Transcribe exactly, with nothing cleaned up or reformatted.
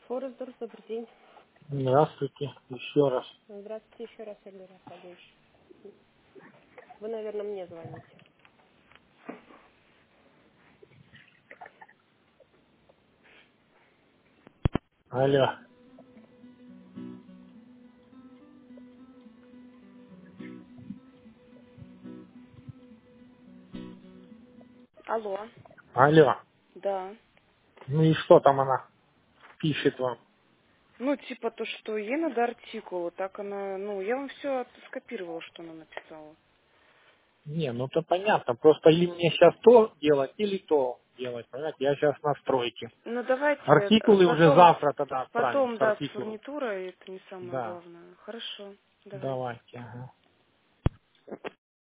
Форестдорф, добрый день. Здравствуйте, еще раз. Здравствуйте еще раз, Эльвира Аркадьевич. Вы, наверное, мне звоните. Алло, Алло. алло. Да. Ну и что там она пишет вам? Ну, типа то, что ей надо артикул, так она, ну, я вам все скопировала, что она написала. Не, ну то понятно, просто или мне сейчас то делать, или то делать, понимаете, я сейчас на стройке. Ну, давайте э, Артикулы уже потом, завтра тогда отправим, потом, с да, с артикулом. фурнитурой, это не самое Да, главное. Хорошо, давайте. давайте, ага.